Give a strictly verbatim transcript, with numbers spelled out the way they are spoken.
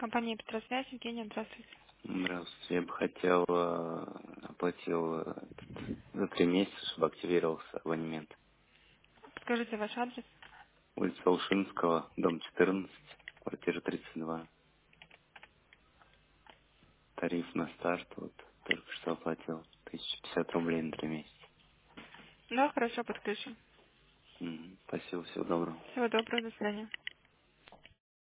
Компания Петросвязь, Евгения, здравствуйте. Здравствуйте. Я бы хотел, э, оплатил э, этот, за три месяца, чтобы активировался абонемент. Скажите ваш адрес. Улица Ушинского, дом четырнадцать, квартира тридцать два. Тариф на старт, вот, только что оплатил. тысяча пятьдесят рублей на три месяца. Да, хорошо, подключим. Мгм. Спасибо, всего доброго. Всего доброго, до свидания.